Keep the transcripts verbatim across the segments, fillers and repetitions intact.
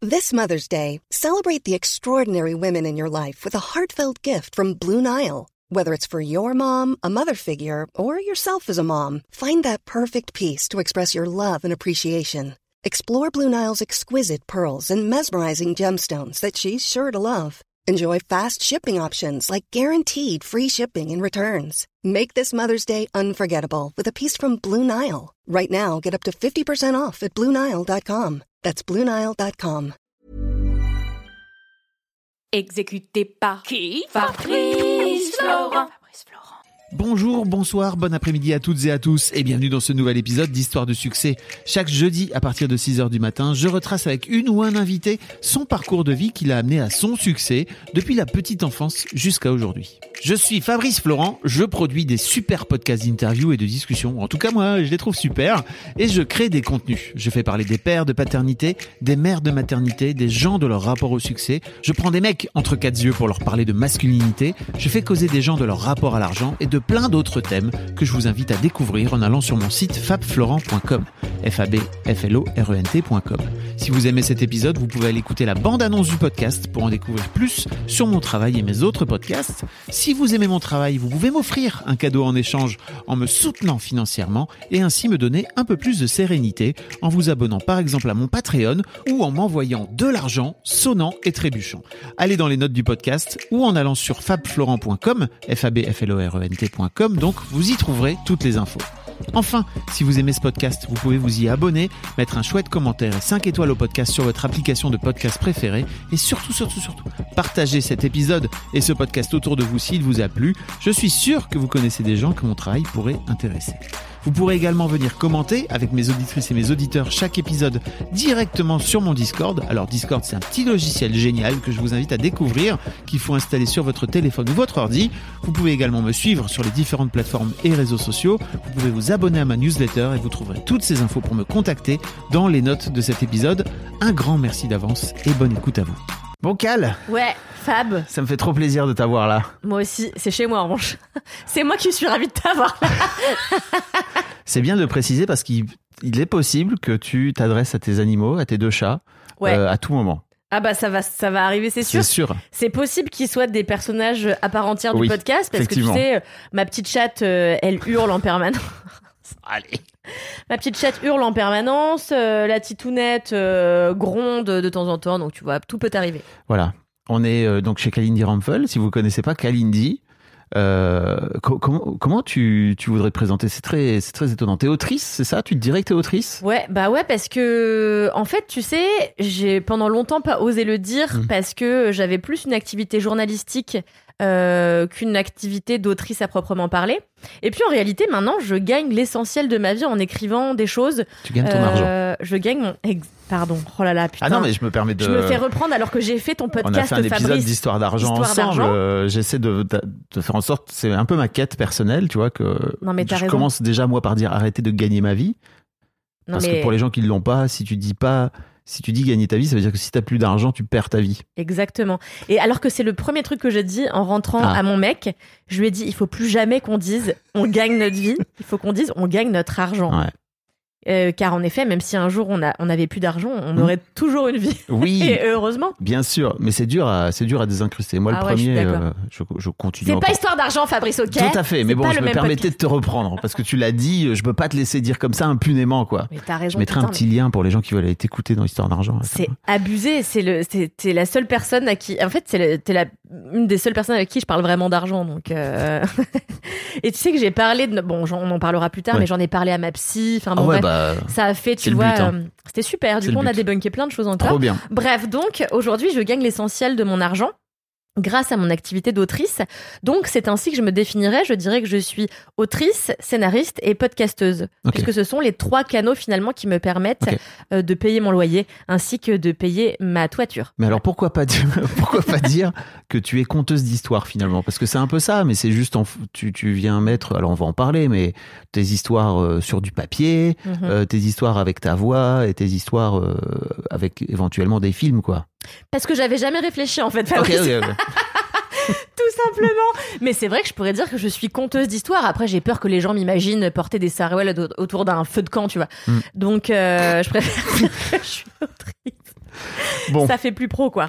This Mother's Day, celebrate the extraordinary women in your life with a heartfelt gift from Blue Nile. Whether it's for your mom, a mother figure, or yourself as a mom, find that perfect piece to express your love and appreciation. Explore Blue Nile's exquisite pearls and mesmerizing gemstones that she's sure to love. Enjoy fast shipping options like guaranteed free shipping and returns. Make this Mother's Day unforgettable with a piece from Blue Nile. Right now, get up to fifty percent off at blue nile dot com. That's blue nile dot com. Exécuté par qui? Fabrice Florent. Bonjour, bonsoir, bon après-midi à toutes et à tous et bienvenue dans ce nouvel épisode d'Histoire de succès. Chaque jeudi à partir de six heures du matin, je retrace avec une ou un invité son parcours de vie qui l'a amené à son succès depuis la petite enfance jusqu'à aujourd'hui. Je suis Fabrice Florent, je produis des super podcasts d'interviews et de discussions. En tout cas, moi, je les trouve super et je crée des contenus. Je fais parler des pères de paternité, des mères de maternité, des gens de leur rapport au succès. Je prends des mecs entre quatre yeux pour leur parler de masculinité. Je fais causer des gens de leur rapport à l'argent et de plein d'autres thèmes que je vous invite à découvrir en allant sur mon site fab florent point com. F A B F L O R E N T point com. Si vous aimez cet épisode, vous pouvez aller écouter la bande-annonce du podcast pour en découvrir plus sur mon travail et mes autres podcasts. Si vous aimez mon travail, vous pouvez m'offrir un cadeau en échange en me soutenant financièrement et ainsi me donner un peu plus de sérénité en vous abonnant par exemple à mon Patreon ou en m'envoyant de l'argent sonnant et trébuchant. Allez dans les notes du podcast ou en allant sur fab florent point com, F A B F L O R E N T point com, donc vous y trouverez toutes les infos. Enfin, si vous aimez ce podcast, vous pouvez vous y abonner, mettre un chouette commentaire et cinq étoiles au podcast sur votre application de podcast préférée et surtout, surtout, surtout, partagez cet épisode et ce podcast autour de vous s'il vous a plu. Je suis sûr que vous connaissez des gens que mon travail pourrait intéresser. Vous pourrez également venir commenter avec mes auditrices et mes auditeurs chaque épisode directement sur mon Discord. Alors Discord, c'est un petit logiciel génial que je vous invite à découvrir, qu'il faut installer sur votre téléphone ou votre ordi. Vous pouvez également me suivre sur les différentes plateformes et réseaux sociaux. Vous pouvez vous abonner à ma newsletter et vous trouverez toutes ces infos pour me contacter dans les notes de cet épisode. Un grand merci d'avance et bonne écoute à vous. Bon Cal. Ouais, Fab. Ça me fait trop plaisir de t'avoir là. Moi aussi, c'est chez moi en revanche. C'est moi qui suis ravie de t'avoir là. C'est bien de le préciser parce qu'il il est possible que tu t'adresses à tes animaux, à tes deux chats, ouais. euh, à tout moment. Ah bah ça va, ça va arriver, c'est sûr. C'est sûr. C'est possible qu'ils soient des personnages à part entière du oui, podcast parce que tu sais, ma petite chatte, euh, elle hurle en permanence. Allez. Ma petite chatte hurle en permanence, euh, la titounette euh, gronde de temps en temps, donc tu vois, tout peut arriver. Voilà. On est euh, donc chez Kalindi Rampfel. Si vous ne connaissez pas Kalindi, euh, co- comment, comment tu, tu voudrais te présenter? C'est très, c'est très étonnant. T'es autrice, c'est ça? Tu te dirais que t'es autrice? Ouais, bah ouais, parce que, en fait, tu sais, j'ai pendant longtemps pas osé le dire mmh. parce que j'avais plus une activité journalistique euh, qu'une activité d'autrice à proprement parler. Et puis en réalité, maintenant, je gagne l'essentiel de ma vie en écrivant des choses. Tu gagnes ton euh, argent. Je gagne mon... Ex- Pardon, oh là là, putain. Ah non, mais je me permets de... Je me fais reprendre alors que j'ai fait ton podcast, On a fait un Fabrice, épisode d'Histoire d'argent Histoire ensemble. d'argent. Euh, j'essaie de, de, de faire en sorte... C'est un peu ma quête personnelle, tu vois, que non, mais t'as je raison. commence déjà, moi, par dire arrêter de gagner ma vie. Non, parce mais... que pour les gens qui ne l'ont pas, si tu dis pas... Si tu dis gagner ta vie, ça veut dire que si t'as plus d'argent, tu perds ta vie. Exactement. Et alors que c'est le premier truc que j'ai dit en rentrant ah. à mon mec, je lui ai dit, il faut plus jamais qu'on dise on gagne notre vie, il faut qu'on dise on gagne notre argent. Ouais. Euh, car en effet, même si un jour on a, on n'avait plus d'argent, on mmh. aurait toujours une vie. Oui. Et heureusement. Bien sûr, mais c'est dur à, c'est dur à désincruster. Moi, ah le ouais, premier, je, euh, je, je continue. C'est encore. pas histoire d'argent, Fabrice, ok. Tout à fait, mais c'est bon, je me permettais podcast. de te reprendre parce que tu l'as dit. Je peux pas te laisser dire comme ça impunément, quoi. Mais t'as raison. Je mettrai putain, un petit mais... lien pour les gens qui veulent aller t'écouter dans Histoire d'argent. C'est abusé. C'est le, c'est, t'es la seule personne à qui, en fait, c'est le, t'es la, une des seules personnes avec qui je parle vraiment d'argent, donc. Euh... Et tu sais que j'ai parlé de, bon, on en parlera plus tard, ouais. mais j'en ai parlé à ma psy. Enfin bon, ah ouais, bref, bah, ça a fait, tu vois. But, hein. euh, C'était super. Du c'est coup, on a débunké plein de choses encore. Trop bien. Bref, donc aujourd'hui, je gagne l'essentiel de mon argent grâce à mon activité d'autrice. Donc, c'est ainsi que je me définirais. Je dirais que je suis autrice, scénariste et podcasteuse. Okay. Puisque ce sont les trois canaux, finalement, qui me permettent okay. euh, de payer mon loyer ainsi que de payer ma toiture. Mais alors, pourquoi pas dire, pourquoi pas dire que tu es conteuse d'histoire, finalement? Parce que c'est un peu ça, mais c'est juste, en, tu, tu viens mettre, alors on va en parler, mais tes histoires euh, sur du papier, mm-hmm. euh, tes histoires avec ta voix et tes histoires euh, avec éventuellement des films, quoi. Parce que j'avais jamais réfléchi, en fait, Fabrice. Okay, okay, okay. Tout simplement. Mais c'est vrai que je pourrais dire que je suis conteuse d'histoire. Après, j'ai peur que les gens m'imaginent porter des sarouels autour d'un feu de camp, tu vois. Mm. Donc, euh, je préfère dire que je suis autrice. Bon. Ça fait plus pro, quoi.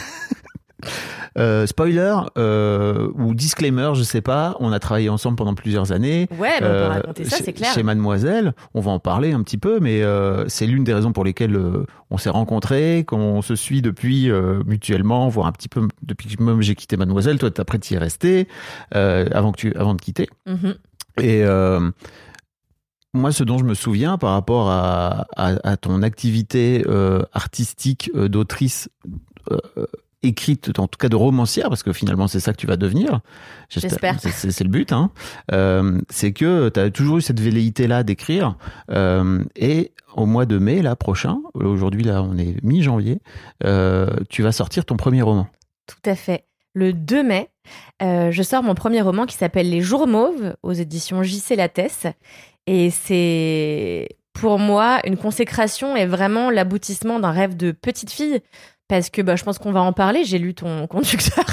Euh, spoiler euh, ou disclaimer, je sais pas. On a travaillé ensemble pendant plusieurs années. Ouais, mais on peut raconter ça, chez, c'est clair. Chez Mademoiselle, on va en parler un petit peu, mais euh, c'est l'une des raisons pour lesquelles euh, on s'est rencontrés, qu'on se suit depuis euh, mutuellement, voire un petit peu depuis que même j'ai quitté Mademoiselle. Toi, après, tu y es resté euh, avant que tu, avant de quitter. Mm-hmm. Et euh, moi, ce dont je me souviens par rapport à, à, à ton activité euh, artistique euh, d'autrice. Euh, écrite, en tout cas de romancière, parce que finalement c'est ça que tu vas devenir. J'espère. C'est, c'est, c'est le but, hein. Euh, c'est que tu as toujours eu cette velléité-là d'écrire. Euh, et au mois de mai, là, prochain, aujourd'hui, là, on est mi-janvier, euh, tu vas sortir ton premier roman. Tout à fait. Le deux mai, euh, je sors mon premier roman qui s'appelle Les Jours Mauves, aux éditions J C Lattès. Et c'est, pour moi, une consécration et vraiment l'aboutissement d'un rêve de petite fille. Parce que bah, je pense qu'on va en parler. J'ai lu ton conducteur.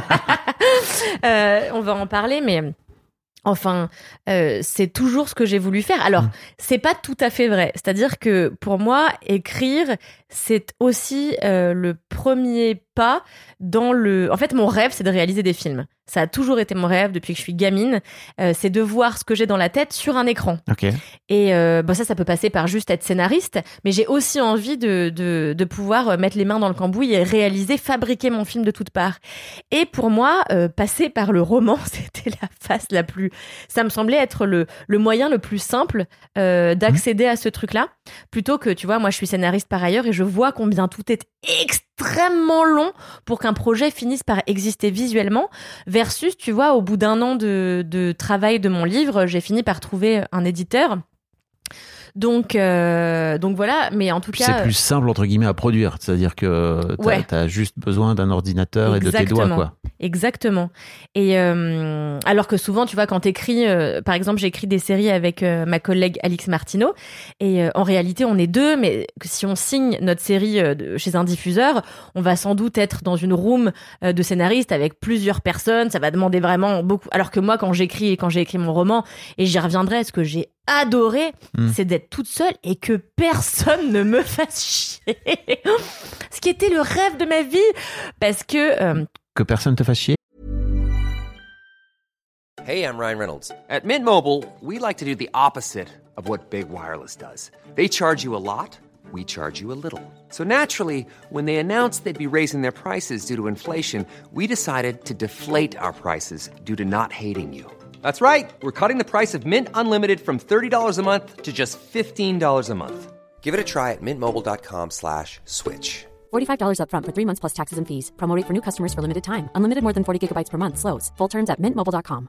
euh, on va en parler, mais enfin, euh, c'est toujours ce que j'ai voulu faire. Alors, mmh. c'est pas tout à fait vrai. C'est-à-dire que pour moi, écrire, c'est aussi euh, le premier pas dans le... En fait, mon rêve, c'est de réaliser des films. Ça a toujours été mon rêve depuis que je suis gamine. Euh, c'est de voir ce que j'ai dans la tête sur un écran. Okay. Et euh, bon, ça, ça peut passer par juste être scénariste, mais j'ai aussi envie de, de, de pouvoir mettre les mains dans le cambouis et réaliser, fabriquer mon film de toutes parts. Et pour moi, euh, passer par le roman, c'était la phase la plus... Ça me semblait être le, le moyen le plus simple euh, d'accéder mmh. à ce truc-là. Plutôt que, tu vois, moi, je suis scénariste par ailleurs et je vois combien tout est extrêmement long pour qu'un projet finisse par exister visuellement. Versus, tu vois, au bout d'un an de, de travail de mon livre, j'ai fini par trouver un éditeur. Donc, euh, donc voilà, mais en tout Puis cas... c'est plus simple, entre guillemets, à produire. C'est-à-dire que t'as, ouais. t'as juste besoin d'un ordinateur Exactement. Et de tes doigts, quoi. Exactement. Et euh, alors que souvent, tu vois, quand t'écris... Euh, par exemple, j'ai écrit des séries avec euh, ma collègue Alix Martineau. Et euh, en réalité, on est deux, mais si on signe notre série euh, de, chez un diffuseur, on va sans doute être dans une room euh, de scénaristes avec plusieurs personnes. Ça va demander vraiment beaucoup... Alors que moi, quand j'écris, quand j'ai écrit mon roman, et j'y reviendrai, ce que j'ai adoré, mmh. c'est d'être toute seule et que personne ne me fasse chier. Ce qui était le rêve de ma vie, parce que... Euh... Que personne te fasse chier. Hey, I'm Ryan Reynolds. At Mint Mobile, we like to do the opposite of what Big Wireless does. They charge you a lot, we charge you a little. So naturally, when they announced they'd be raising their prices due to inflation, we decided to deflate our prices due to not hating you. That's right. We're cutting the price of Mint Unlimited from thirty dollars a month to just fifteen dollars a month. Give it a try at mintmobile.com slash switch. forty-five dollars up front for three months plus taxes and fees. Promo rate for new customers for limited time. Unlimited more than forty gigabytes per month. Slows full terms at mint mobile dot com.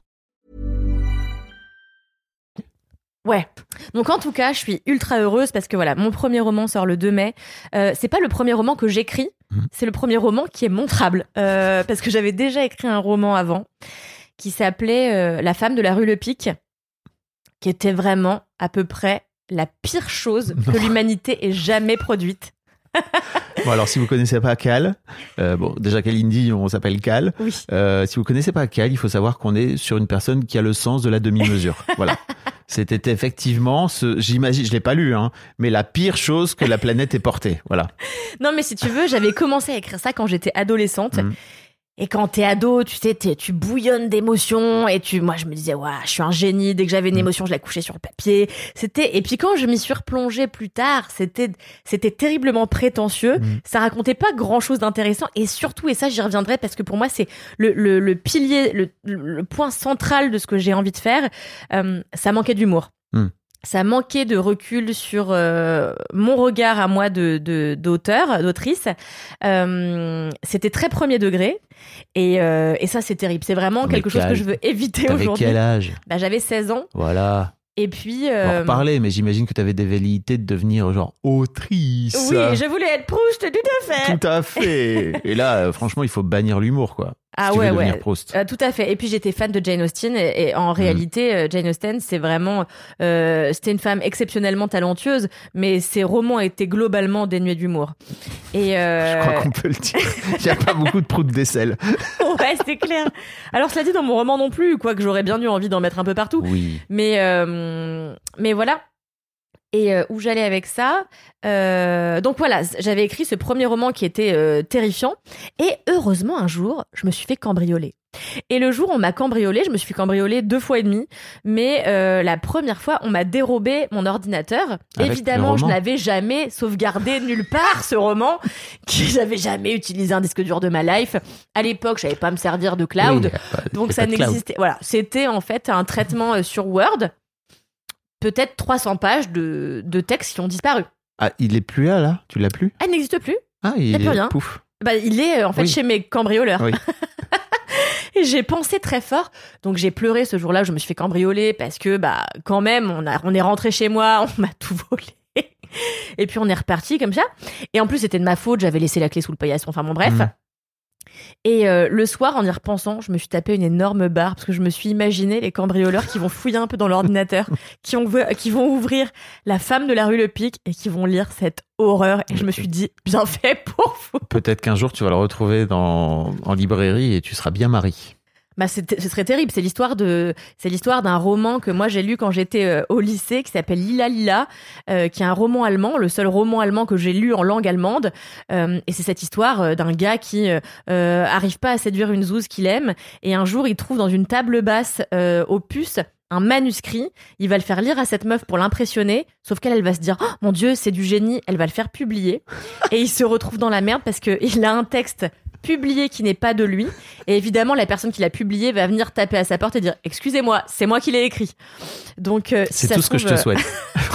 Ouais. Donc en tout cas, je suis ultra heureuse parce que voilà, mon premier roman sort le deux mai. Euh, c'est pas le premier roman que j'écris, mmh. c'est le premier roman qui est montrable. Euh, parce que j'avais déjà écrit un roman avant qui s'appelait euh, La femme de la rue Le Pic, qui était vraiment à peu près la pire chose non. que l'humanité ait jamais produite. Bon, alors si vous connaissez pas Cal, euh, bon déjà Kalindi, on s'appelle Cal. Oui. Euh, si vous connaissez pas Cal, il faut savoir qu'on est sur une personne qui a le sens de la demi-mesure. Voilà. C'était effectivement, ce, j'imagine, je l'ai pas lu, hein, mais la pire chose que la planète ait portée. Voilà. Non, mais si tu veux, j'avais commencé à écrire ça quand j'étais adolescente. Mmh. Et quand t'es ado, tu sais, t'es, tu bouillonnes d'émotions et tu, moi, je me disais, ouais, je suis un génie. Dès que j'avais une émotion, je la couchais sur le papier. C'était, et puis quand je m'y suis replongée plus tard, c'était, c'était terriblement prétentieux. Mmh. Ça racontait pas grand chose d'intéressant et surtout, et ça, j'y reviendrai parce que pour moi, c'est le, le, le pilier, le, le point central de ce que j'ai envie de faire. Euh, ça manquait d'humour. Mmh. Ça manquait de recul sur euh, mon regard à moi de, de d'auteur, d'autrice. Euh, c'était très premier degré et, euh, et ça c'est terrible. C'est vraiment mais quelque chose que je veux éviter T'avais aujourd'hui. Quel âge ? Bah, j'avais seize ans. Voilà. Et puis... Euh... On va en reparler, mais j'imagine que tu avais des velléités de devenir genre autrice. Oui, je voulais être Proust, tout à fait. Tout à fait. Et là, euh, franchement, il faut bannir l'humour, quoi. Ah si ouais, tu veux ouais. Proust. Euh, tout à fait. Et puis j'étais fan de Jane Austen et, et en mmh. réalité, euh, Jane Austen, c'est vraiment, euh, c'était une femme exceptionnellement talentueuse, mais ses romans étaient globalement dénués d'humour. Et euh... je crois qu'on peut le dire. Il n'y a pas beaucoup de proutes d'aisselle. Ouais, c'est clair. Alors cela dit, dans mon roman non plus, quoique j'aurais bien eu envie d'en mettre un peu partout. Oui. Mais, euh, mais voilà. Et euh, où j'allais avec ça euh, donc voilà, j'avais écrit ce premier roman qui était euh, terrifiant. Et heureusement, un jour, je me suis fait cambrioler. Et le jour où on m'a cambriolé, je me suis fait cambrioler deux fois et demi. Mais euh, la première fois, on m'a dérobé mon ordinateur. Avec Évidemment, je n'avais jamais sauvegardé nulle part ce roman. Que j'avais jamais utilisé un disque dur de ma life. À l'époque, je savais pas me servir de cloud. Oui, bah, donc ça n'existait. Cloud. Voilà, c'était en fait un traitement sur Word. Peut-être trois cents pages de, de textes qui ont disparu. Ah, il est plus là, là ? Tu l'as plus ? Ah, il n'existe plus. Ah, il, il est plus rien. Pouf. Bah, il est en fait oui. chez mes cambrioleurs. Oui. Et j'ai pensé très fort. Donc j'ai pleuré ce jour-là, je me suis fait cambrioler parce que bah quand même, on, a, on est rentré chez moi, on m'a tout volé. Et puis on est reparti comme ça. Et en plus, c'était de ma faute, j'avais laissé la clé sous le paillasson. Enfin bon, bref. Mmh. Et euh, le soir, en y repensant, je me suis tapé une énorme barre parce que je me suis imaginé les cambrioleurs qui vont fouiller un peu dans l'ordinateur, qui, ont, qui vont ouvrir La femme de la rue Le Pic et qui vont lire cette horreur. Et je me suis dit, bien fait pour vous. Peut-être qu'un jour, tu vas le retrouver dans, en librairie et tu seras bien Marie. Bah c'est, ce serait terrible. C'est l'histoire de, c'est l'histoire d'un roman que moi j'ai lu quand j'étais euh, au lycée, qui s'appelle Lila Lila, euh, qui est un roman allemand, le seul roman allemand que j'ai lu en langue allemande. Euh, et c'est cette histoire euh, d'un gars qui euh, euh, arrive pas à séduire une zouze qu'il aime, et un jour il trouve dans une table basse euh, aux puces un manuscrit. Il va le faire lire à cette meuf pour l'impressionner, sauf qu'elle, elle va se dire oh, mon Dieu, c'est du génie. Elle va le faire publier, et il se retrouve dans la merde parce que il a un texte publié qui n'est pas de lui, et évidemment la personne qui l'a publié va venir taper à sa porte et dire excusez-moi, c'est moi qui l'ai écrit. Donc euh, c'est si tout ça ce que je te souhaite.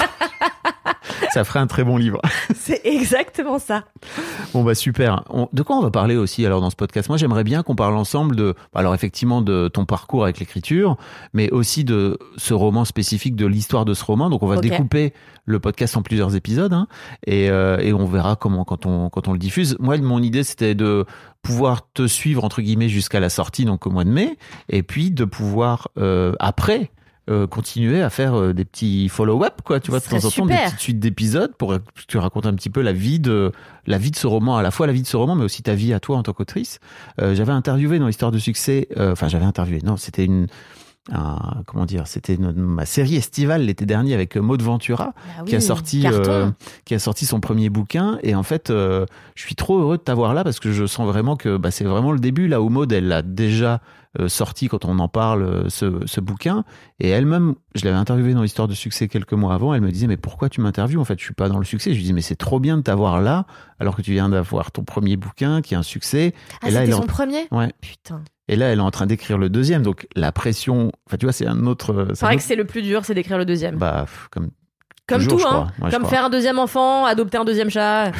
Ça ferait un très bon livre. C'est exactement ça. Bon bah super. On, de quoi on va parler aussi alors dans ce podcast ? Moi j'aimerais bien qu'on parle ensemble de, alors effectivement de ton parcours avec l'écriture, mais aussi de ce roman spécifique, de l'histoire de ce roman. Donc on va okay. découper le podcast en plusieurs épisodes, hein, et, euh, et on verra comment quand on quand on le diffuse. Moi mon idée c'était de pouvoir te suivre entre guillemets jusqu'à la sortie, donc au mois de mai, et puis de pouvoir euh, après Euh, continuer à faire euh, des petits follow-up, quoi, tu vois, de temps en temps, des petites suites d'épisodes pour que tu racontes un petit peu la vie de la vie de ce roman, à la fois la vie de ce roman, mais aussi ta vie à toi en tant qu'autrice. Euh, j'avais interviewé dans l'histoire de succès, enfin euh, j'avais interviewé, non, c'était une Un, comment dire, c'était une, ma série estivale l'été dernier avec Maud Ventura, ah oui, qui a sorti euh, qui a sorti son premier bouquin, et en fait euh, je suis trop heureux de t'avoir là parce que je sens vraiment que bah, c'est vraiment le début, là où Maud elle l'a déjà euh, sorti quand on en parle, ce, ce bouquin, et elle-même, je l'avais interviewée dans l'histoire de succès quelques mois avant, elle me disait mais pourquoi tu m'interviews, en fait je suis pas dans le succès. Je lui dis mais c'est trop bien de t'avoir là alors que tu viens d'avoir ton premier bouquin qui est un succès. Ah, et là, c'était elle son en... premier ouais. Putain. Et là, elle est en train d'écrire le deuxième, donc la pression, enfin tu vois, c'est un autre. C'est vrai autre... que c'est le plus dur, c'est d'écrire le deuxième. Bah, comme. Comme toujours, tout, hein. Ouais, comme faire un deuxième enfant, adopter un deuxième chat.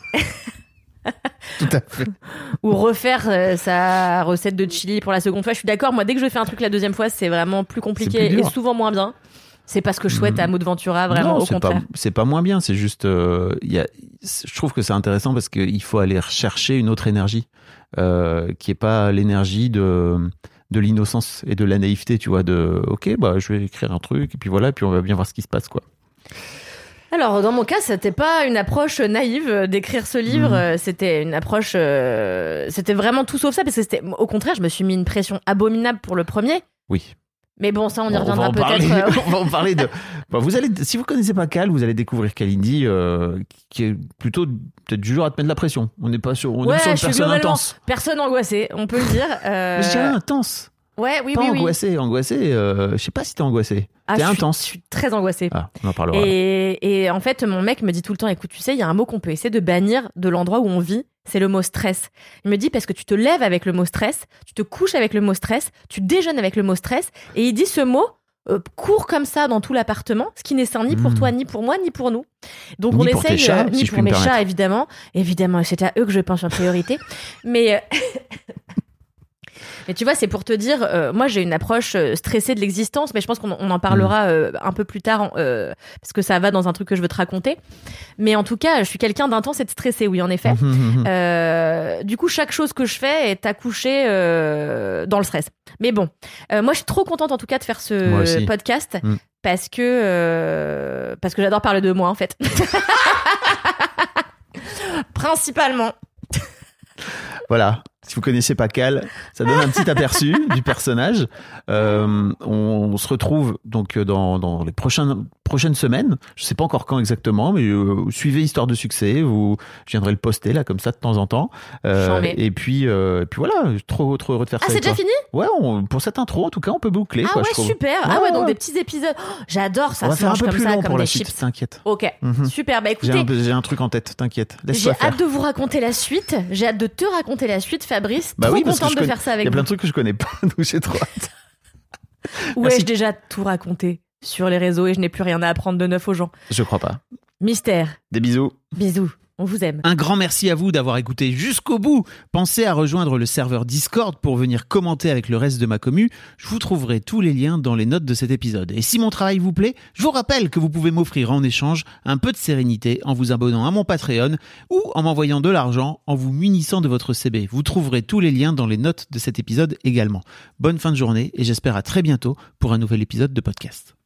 Tout à fait. Ou refaire euh, sa recette de chili pour la seconde fois. Je suis d'accord, moi, dès que je fais un truc la deuxième fois, c'est vraiment plus compliqué plus et souvent moins bien. C'est pas ce que je souhaite à Maud Ventura, vraiment, non, au c'est contraire. Pas, c'est pas moins bien, c'est juste. Euh, y a, je trouve que c'est intéressant parce qu'il faut aller rechercher une autre énergie, euh, qui est pas l'énergie de. de l'innocence et de la naïveté, tu vois, de ok, bah je vais écrire un truc et puis voilà, et puis on va bien voir ce qui se passe, quoi. Alors dans mon cas, c'était pas une approche naïve d'écrire ce livre, mmh. c'était une approche, euh, c'était vraiment tout sauf ça, parce que c'était, au contraire, je me suis mis une pression abominable pour le premier. Oui. Mais bon, ça, on y on reviendra peut-être. Euh... on va en parler de. Bon, vous allez, si vous connaissez pas Cal, vous allez découvrir Kalindi, euh, qui est plutôt peut-être du genre à te mettre de la pression. On n'est pas sur, on ouais, est sur une je personne suis intense. Personne angoissée, on peut le dire. Euh... Mais je dirais intense. Ouais, oui, pas oui, angoissé, oui. angoissé. Euh, je sais pas si t'es angoissé. Ah, t'es je intense. Suis, je suis très angoissée. Ah, on en parlera. Et, et en fait, mon mec me dit tout le temps, écoute, tu sais, il y a un mot qu'on peut essayer de bannir de l'endroit où on vit, c'est le mot stress. Il me dit parce que tu te lèves avec le mot stress, tu te couches avec le mot stress, tu déjeunes avec le mot stress, et il dit ce mot euh, court comme ça dans tout l'appartement, ce qui n'est sain ni pour mmh. toi, ni pour moi, ni pour nous. Donc ni on pour essaye, tes chats, euh, ni si pour mes chats, évidemment. Évidemment, c'est à eux que je pense en priorité. Mais... Euh... Mais tu vois, c'est pour te dire, euh, moi j'ai une approche stressée de l'existence, mais je pense qu'on on en parlera euh, un peu plus tard, euh, parce que ça va dans un truc que je veux te raconter. Mais en tout cas, je suis quelqu'un d'intense et de stressé, oui, en effet. euh, du coup, chaque chose que je fais est accouchée euh, dans le stress. Mais bon, euh, moi je suis trop contente en tout cas de faire ce podcast, mm. parce que euh, parce que j'adore parler de moi en fait. Principalement. Voilà. Si vous connaissez pas Cal, ça donne un petit aperçu du personnage. Euh, on, on se retrouve donc dans, dans les prochaines, prochaines semaines. Je sais pas encore quand exactement, mais euh, suivez Histoire de succès. Vous, je viendrai le poster là comme ça de temps en temps. Euh, et puis, euh, et puis voilà, trop, trop heureux de faire ah, ça. Ah, c'est déjà fini ? Ouais, on, pour cette intro, en tout cas, on peut boucler. Ah quoi, ouais, je trouve. super. Ah ouais, donc des petits épisodes. Oh, j'adore ça. On va faire un peu comme plus ça, long comme pour la des suite. chips. T'inquiète. Ok, mm-hmm. super. Bah écoutez, j'ai un, j'ai un truc en tête. T'inquiète. J'ai faire. hâte de vous raconter la suite. J'ai hâte de te raconter la suite, Fabrice. Bah trop oui, parce contente que je de connais... faire ça avec vous. Il y a plein de trucs que je connais pas, donc j'ai trop hâte. Ouais, j'ai déjà tout raconté sur les réseaux et je n'ai plus rien à apprendre de neuf aux gens. Je crois pas. Mystère. Des bisous. Bisous. On vous aime. Un grand merci à vous d'avoir écouté jusqu'au bout. Pensez à rejoindre le serveur Discord pour venir commenter avec le reste de ma commu. Je vous trouverai tous les liens dans les notes de cet épisode. Et si mon travail vous plaît, je vous rappelle que vous pouvez m'offrir en échange un peu de sérénité en vous abonnant à mon Patreon ou en m'envoyant de l'argent en vous munissant de votre C B. Vous trouverez tous les liens dans les notes de cet épisode également. Bonne fin de journée et j'espère à très bientôt pour un nouvel épisode de podcast.